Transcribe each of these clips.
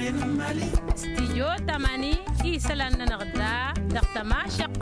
استيجو تماني إيسلان نغدا دقتما شق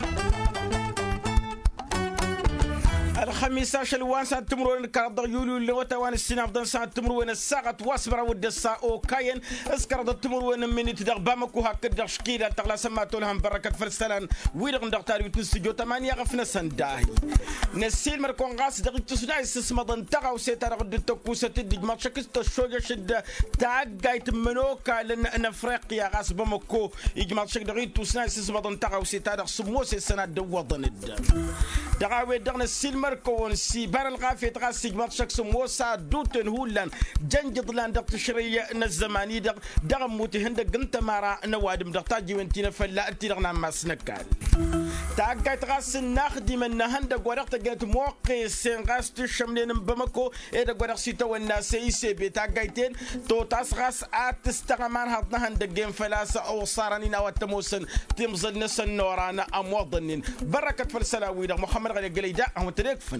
الخميس عشر الوان ساعة تمرون الكرد يوليو اللي وتوان السنة أفضل ساعة تمرون الساعة واسبرا ود الساعة أو كاين اسكر تمرون من تدغ بامكو هكذا شكيلة تغلا سماتو لهم بركة فرسلان ويرغن دغتار يتنسجو تمانية غفنا سنداهي نسيل مركون غاس دغ تسنا اسسما دنتغا وسيتا رغد التكوسة تدج ما شكس تشوجة شد تاقاي تمنوكا لأن أفريقيا غاس بامكو يجمع شك دغ تسنا اسسما دنتغا وسيتا رغ سموسي سنة دوضن الدم دغاوي دغنا السيل مركون سي بار الغافي تغاسي جمع شك سموسا دوتن هولان جنجد لان دغ تشري الزماني دغ موتي هندق انت مارا نوادم دغ تاجي وانتينا فلا انتي دغنا ما سنكال تاقاي تغاس ناخدي من هندق ورقت جات موقي سنغاس تشملين بمكو إذا قرأ سيتا والناس يسيبي تاقايتين تو تاسغاس تستغمان هاتنا هندق جيم فلاسة أو صارنين أو التموسن تمزل نسن نورانا أموضنين بركة فلسلاوي محمد غني قليدا هم تريكفن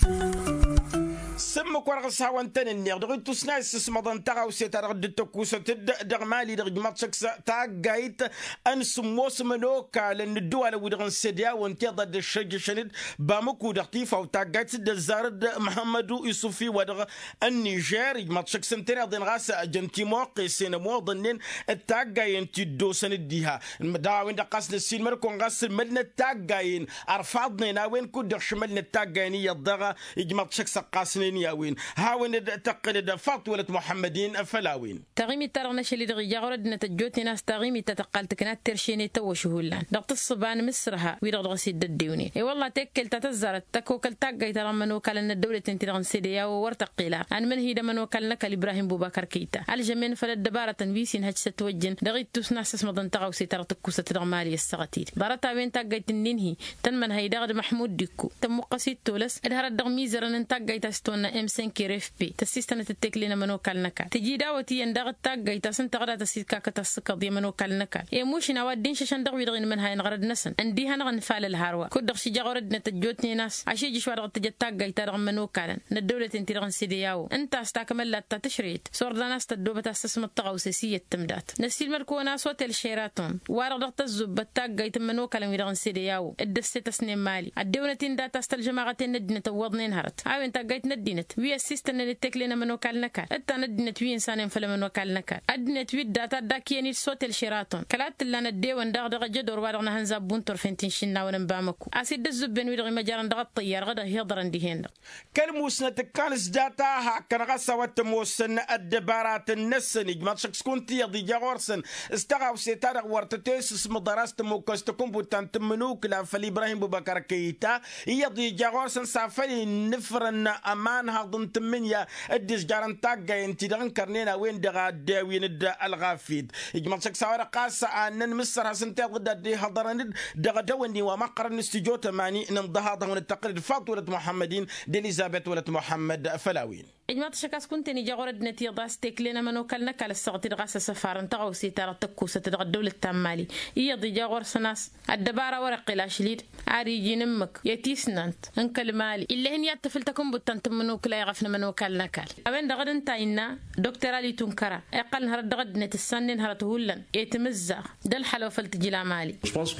سمك ورغ ساوان تنني دغ تسنا اسمدن تاغ وسيتا رد التكوسه دغ مالي دغ ماتشكس تاغايت ان سموس منوكا لان الدول ودغ سديا وانت ضد الشج شند بامكو دغتيف او تاغايت دزارد محمد يوسفي ودغ النيجر ماتشكس تنرا دين غاس جنتي موقي سين موضنين التاغاين تدو سنديها المداوين دقاس السين مركون غاس مدن تاغاين ارفضنا وين كود شملنا التاغاين يضغ ماتشكس قاسنين ياوين هاوين تقلد فاطولة محمدين فلاوين تغيمي ترغنا شلي دغي جاغرد نتجوتي ناس تغيمي تتقال تكنات ترشيني توشهولان دغت الصبان مسرها ويرغ سيد الديوني اي والله تكل تتزرت تكوكل تاقاي ترمن وكل ان الدولة تنتي دغن سيديا ورتقيلا ان من هي دمن وكلنك لابراهيم بوبكر كيتا الجمين فلد دبارة تنويسين هج ستوجن دغي تسناس اسمدن تغوسي ترتكوسة دغمالي السغتير دارتا وين تاقاي تنينهي تنمن هي دغد محمود ديكو تم قصيد تولس ادهر الدغميزر ان تاقاي تستون M5 RFP تسيستنا تتكلينا منو كالنكال تجي داوتي يندغ التاقاي تسن تغدا تسيكا كتسكا دي منو كالنكال اي موشي نوادين ششان دغ ويدغين من هاي نغرد نسن انديها نغن فال الهاروا كدغ شي جاغرد نتجوتني ناس عشي جشوا دغ تجتاقاي تدغ منو كالن ندولة انتي دغن سيدياو انت استاكمل لا تشريت صور ناس تدوبة تستسم التغوسيسية تمدات نسيل مركونا صوت الشيراتون وارغ تزب التاقاي تمنو كالن ويدغن سيدياو الدستي تسنيم مالي الدولة دا تستلجماغة ندين توضنين هرت هاو انت قايت ندينت ويا السيستم اللي تكلينا من وكال نكال انت ندينت وين انسان فلا من وكال نكال ادنت ويد داتا داكيني صوت الشيراتون كلات لنا ديوان دغ جدور وارغنا هنزاب بونتور فنتين شنا ونبامكو اسيد الزبن ويدغ مجارن دغ الطيار غدا يهضرن ديهن كلموسنا تكانس داتا هكذا غسا وتموسن الدبارات النسن ما تشكس كنت يضي جاورسن استغاو سيتارغ ورتتيس مدرست موكستكم بوتان تمنوك لا فلي ابراهيم بوبكر كيتا يضي جاورسن سافلي نفرن امان هضن تمنيا الدش جارن تاقا انتي دغن كرنينا وين دغا داوين الغافيد يجمع شك سوارا قاسا انن مصر هسنتي ضد دي هضرن دغا دواني ومقر نستجو تماني نمضها من التقرير فاطولة محمدين ديليزابيث ولد محمد فلاوين إجماع تشكاس كنت نيجا غرد نتي ضاس تكلينا منو كلنا كال السقط غاس سفارن تغوسي ترى تكوسة تدغ الدولة التمالي هي ضيجا غرس ناس الدبارة ورق لاشليد عاريجي نمك يتيسنانت انكل مالي إلا هن يتفل تكون بطن تمنو كلا يغفنا منو كلنا كال أبين دغد انتاينا دكتورة لي تنكرا اقل نهر دغد نتسنن هرتهولن يتمزغ دل حلو فلتجلا مالي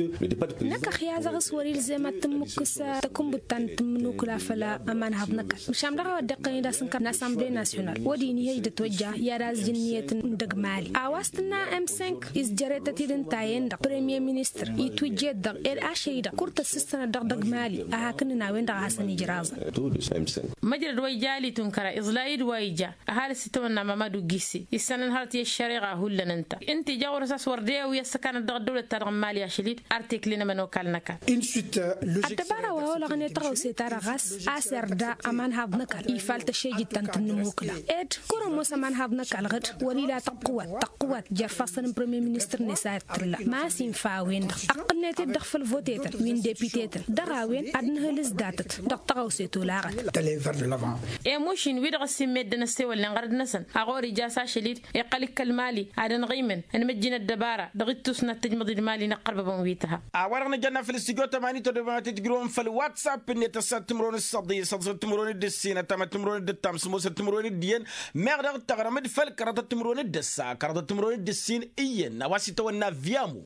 نكا خيازة غصوري لزيما تمكسا تكون بطن تمنو كلا فلا أمان هبنك مشام دغا ودقني دا سنكر الأسامبلي ناسيونال وديني هي توجه يا راس جنية دغ مالي أواستنا M5 إز جريتا تيدن تاين دغ بريمير مينستر يتوجه دغ الأشي دغ كورتا سيستنا دغ مالي أهاكن ناوين دغ حسن جرازة مجرد ويجالي تنكرا إزلايد ويجا أهالي ستونا مامادو جيسي السنة هارتي الشريعة هولن انت جاور ساس وردية ويسكان دغ دولة تدغ مالي أشليد أرتيكلنا منو كالنكا الدبارة وهولا غني تغوسي تارا غاس أسر دا أمان هابنكا يفالت شيء تنموكلا إد كورو موسى من هذا كالغد وليلا تقوى جرفاسن بريمير مينستر نسات تلا ما سينفاوين أقلنا تدخل في الفوتيتر من ديبيتيتر دراوين أدنه لزداتت دقتغو سيتو لاغت موشين ويدغ السميد نسي ولا نغرد نسن أغوري جاسا شليد يقلك المالي عدن غيمن نمجين الدبارة دغيتوسنا تجمضي المالي نقرب بمويتها أورغنا جنا في الاستيجو تماني تدبرات تجرون في الواتساب إن تسات تمرون الصدي صدر تمرون الدسينة تم تمرون الدتامس سموس التمرون الدين مغرق تغرمد فالكرة التمرون الدسا كرة التمرون الدسين إيين نواسي تونا فيامو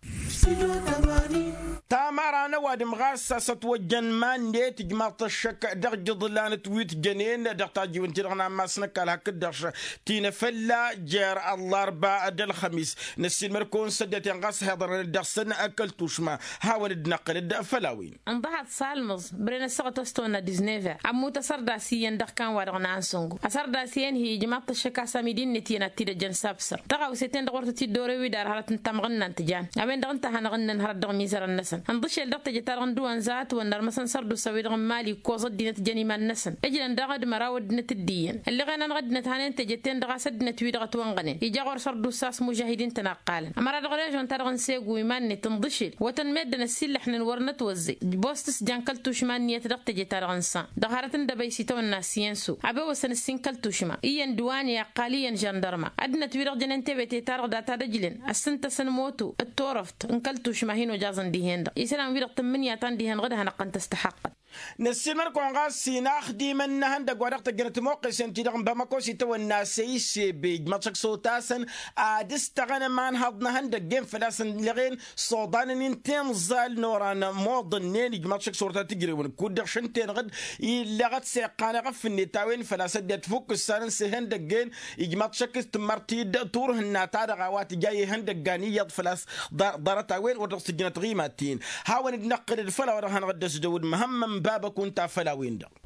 تامارا نواد مغاسة ستوجن ماندي تجمع الشك درج ظلان تويت جنين دقتاجي وانترغنا ما سنك على كدرش تين فلا جار الله ربا الخميس نسي المركون سدت ينغاس هذا الدرسن أكلتوش ما حاول نقل الفلاوين انضحت سالمز برينا سقط استونا ديزنيفا عمو تصردا سيان دكان ورغنا انسونغو اصردا سيان هي جماعة الشكا ساميدين نتينا تيدا جن سابسر تغاو سيتين دغورت تيدوري ويدار هرات نتمغنا انتجان امين دغنتا هنغنن هرات دغ ميزر النسن انضش الدغت جتار غندو انزات وندر مثلا سردو سوي دغ مالي كوزد دينت جاني ما النسن اجل دغد مراود نتدين اللي غانا نغد نتهانين تجتين دغ سد نتويد غتوانغنين يجاور سردو ساس مجاهدين تناقالا امرا دغريج وانترغن سيغو يمان تنضشل وتنمد نسيل احنا ورنت وزي بوستس جانكل توشمان نيت دغت جتار غنسان دغارتن دبيسيتو الناس ينسو ابي وسن السنكل توشما اين دواني قاليا جندرما ادنا تويرغ جننتي بيتي تارغ داتا دجلن اسنت سنموتو التورفت انكل توشما هينو جازن دي هند يسلام ويرغ تمنيا تان دي هن غدا هنقن تستحق نسيمر كونغاس سيناخ دي من هند غوارق تجرت موقع سنتي دغم باماكو سيتو الناس سي بيج ماتشك سوتاسن ادستغن مان هضنا هند جيم فلاسن لغين صودان نينتم زال نوران مودن نيني ماتشك سورتا تجري ون كودر شنتين غد يلغت سيقانا غفني تاوين فلاسد تفك السان سي هند جين ماتشك تمرتي تور هنا تاع غوات جاي هند غانيه فلاس دارتاوين ودرس جنت غيماتين هاون نقل الفلا ورهن غدس داود مهم بابا كنت فلاوين دا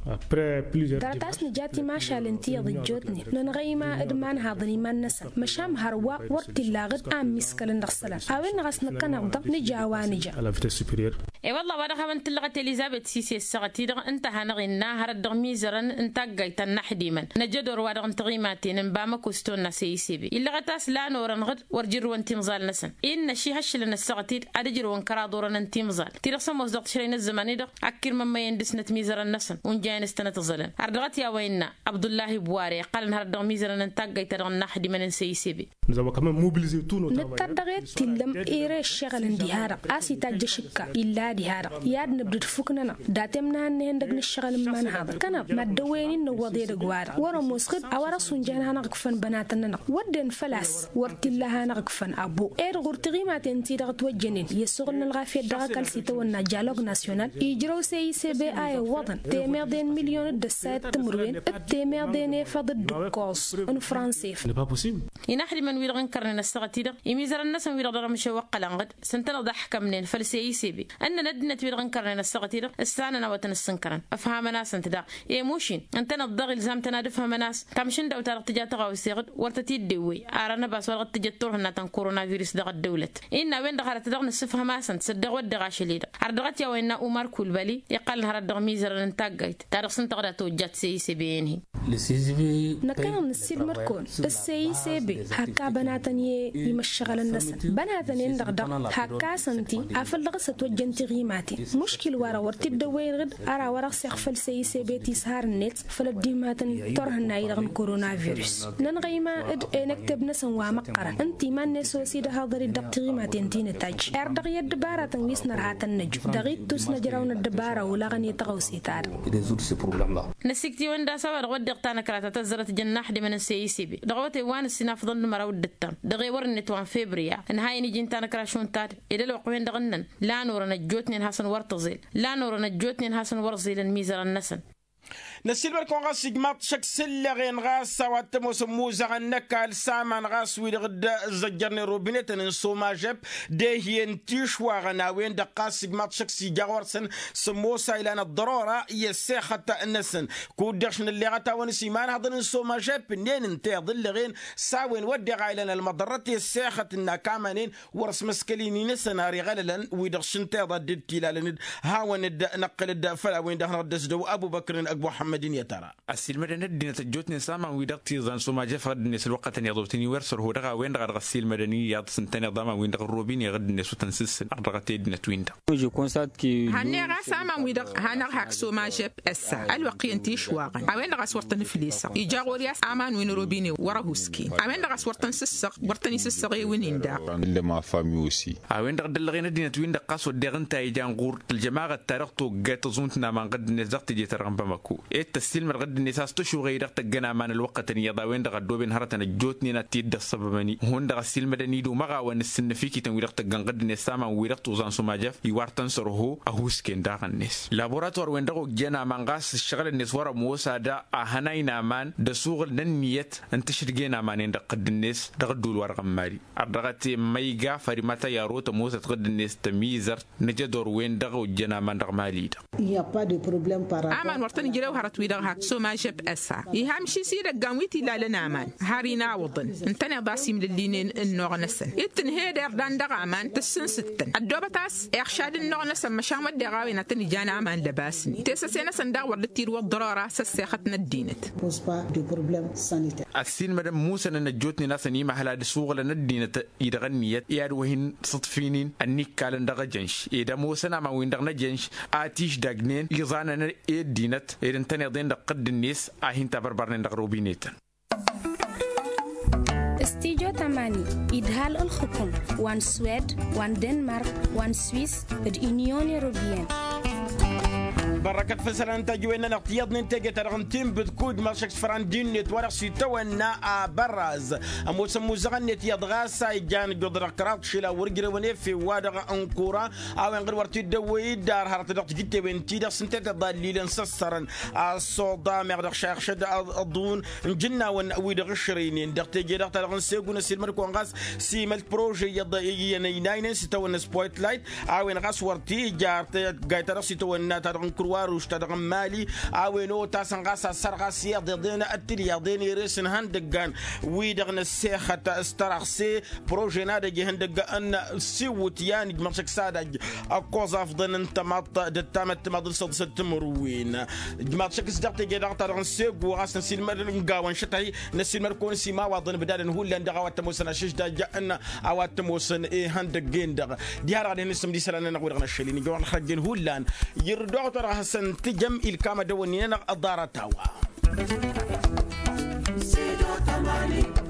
درتاس نجاتي ما شالنتي ضجوتني ننغيما ادمان هاضني ما نسن مشام هروا ورتي لاغد ام مسكل نغسلا اوين غسن كنقض نجاوانجا على فيتاس سوبيريور اي والله وانا خمنت لغت اليزابيث سيسي السغتي دغ انت هنغينا هر دغميزرن انت قيت نحدي من نجدور وادغ تغيماتين بام كوستونا سيسيبي الا غتاس لا نورن غد ورجر وانت مزال نسن ان شي هشلن السغتي ادجر وانكرا دورن انت مزال تيرسم وزدق شرين الزماني دغ اكر مما يندسنت ميزر النسن ونجاين استنت ظلن اردغت يا وينا عبد الله بواري قال نهر دغ ميزرن انت قيت دغ نحدي من سيسيبي نزوا كمان موبيليزي تو نو نتدغت تلم ايره شغل انديهار اسي تاجشكا الا ديهار ياد نبدت فكننا داتمنا نهندق نشغل من هذا كان مدوين نوضي دغوار ورا مسخد اورا سنجان هنقفن بناتنا ودن فلاس ورتلها نقفن ابو اير غرتغيمات انتي دغت وجنين يسغلنا الغافيه دغكل سيتونا جالوج ناسيونال يجرو سي سي بي اي وطن تيمردين مليون دسات تمروين تيمردين فضل دكوس ان فرانسيف ني با بوسيبل ينحري من ويرغن كرن السغتيده يميزر الناس ويرغ مشوق لنقد سنتنا ضحك منين فلسي سيبي ان ندنا ويرغن كرن السغتيده الساننا وتن السنكرن افهم ناس انت دا ايموشين انت نضغ الزام تنادفهم ناس تمشين دو ترى تجات غاوسيغد ورتتي دوي ارنا باس ورغ تجتور هنا تن كورونا فيروس دغ الدوله ان وين دخلت دغ نسفها ما سنت صدق ودغ شليده اردغت يا وين عمر كولبلي يقال نهار دغ ميزر انتاغيت تاريخ سنت غدا توجات سي سي بي نكان نسير مركون السي سي بي هكا بناتني يمشغل الناس بناتني دغدغ هكا سنتي افلغ ستوجنتي غيماتي مشكل ورا ورتي دوين غد ارا ورا سيخفل سي سي بي تي سهر النت فلديماتن ترهنا يرغن كورونا فيروس ننغيما اد نكتب نسن ومقرا انتي ما نسوسي ده هضري دغتغيماتي انتي نتاج اردغ يد بارا تنويس نرهات النجو دغيت توس نجراون الدبارة ولا غني تغوسي تار نسيكتي وندا سوار ودق تانا كراتا تزرت جناح دي من السي سي بي دغوتي وان السنا فضل مراود التم دغي ورنت وان فبراير نهاي نجي تانا كراشون تار الى الوقوين دغنن لا نور نجوتني حسن ورتزيل لا نور نجوتني حسن ورزيل الميزر النسن نسيل بالكون غاس يجمط شك سلغين غاس سوات موزا غنكال سامان غاس ويد غد زجرني روبينيت نسوما جيب دهين تيشوا غناوين دقاس يجمط شك سيجاورسن سموسا الى الضروره يسخه النسن كودرشن اللي غتا ونسيمان هذا نسوما جيب نين انت ظلغين ساوين ودي غايلنا المضرات يسخه النكامنين ورس مسكلين نسناري غللن ويدرشن تي ضد تيلالن هاون نقل الدفلا وين دهنا دزدو ابو بكر أبو محمد يترى السيل مدنية الجوتني ساما ويدقتي زان سوما جفر الناس الوقت يضوتني ورسر هو دغا وين دغا غسيل مدني يا سنتين ضما وين دغ روبين يغد الناس وتنسس ارغتي دنتوين جو كونسات كي هني غا ساما ويدغ هنا هاك سوما جيب اسا الوقي انتي شواغن وين دغا صورتن فليسا يجا غورياس امان وين روبيني وراهوسكي وين دغا صورتن سسق ورتني سسقي وين دا اللي ما فامي وسي وين دغ دلغين دنتوين دقاس ودغن تاي جان غور الجماعه تاريختو غات زونتنا ما قد نزقت جي ترغم بمكو التسليل من غد الناس تشو غير تجنا من الوقت يضا وين دغ دوبين هرتنا جوتني نتيد السببني هون دغ السيل مدني دو مغا ون السن فيكي تن ويرق تجن غد الناس سما ويرق توزان سماجف يوارتن سرهو أهوسكين دغ الناس لابوراتور وين دغ جنا من غاس الشغل الناس ورا موسى دا أهناينا مان دسوغ النيت انتشر جنا مان دغ قد الناس دغ دول ورق ماري أرغت ميجا فريماتا ياروت موسى تقد الناس تميزر نجدور وين دغ جنا من دغ ماليد aman wartan jiraw harat widaw hak so ma jeb asa iham shi sira gamwiti la lana aman harina wadan intana basim lilinin النوع نسن يتن هيدر دان دغامان تسن ستن الدوبتاس اخشاد النوع نسن مشامد دغاوي نتن جانا امان لباسني تسسينا سندغ ورتير والضراره سسختنا الدينت السين مدام موسى نجوتني ناسني ما هلا دسوق لنا الدينت يدغنيت ياد وهن صدفينين اني كالن دغ جنش اذا موسى ما وين دغنا جنش اتيش دغنين يزانا الدينت إذن تاني ضين قد الناس أهين تبربرن دغروبينيتن استيجو تماني إدهال الحكم وان سويد وان دنمارك وان سويس اليونيون أوروبيين بركة فسران تجوينا نقيض ننتج ترغنتين بتكود مرشك فراندين نتورق سيتونا برز أموس مزغنت يضغاسا يجان قدر قرات شلا ورجر ونفي وادغ أنكورا أو إنغر ورتي دوي دار هرت دقت جت بنتي دا سنتت ضليل سسرن الصودا مغدق شيخ شد الضون جنا ونويد غشرين دقت جدقت ترغن سيقون سيمر كونغاس سيمل بروجي يضي يناين سيتونا سبوت لايت أو إنغاس ورتي جارت جايتر سيتونا ترغن واروش تدغم مالي اوينو تاسنغاسا سرغاسيا ضدنا التريا ضيني ريسن هندقان ويدغن السيخة استرغسي بروجينا دجي هندقان سيوتيان مرشك سادج اقوزا فضن انتماط دتامت مادل صد ستمروين مرشك سدقت جدغ تدغن سيقو غاسن سيلمر نقاوان شتاي نسيلمر كون سيما واضن بدال هو اللي ندغوات موسنا شجدا جاءنا اوات موسن ايه هندقين دغ ديار غادي نسم دي سلانا نقول غنا الشليني جوان خرجين هولان يردو ترى حسن تجم الكامة دونينا الدارة توا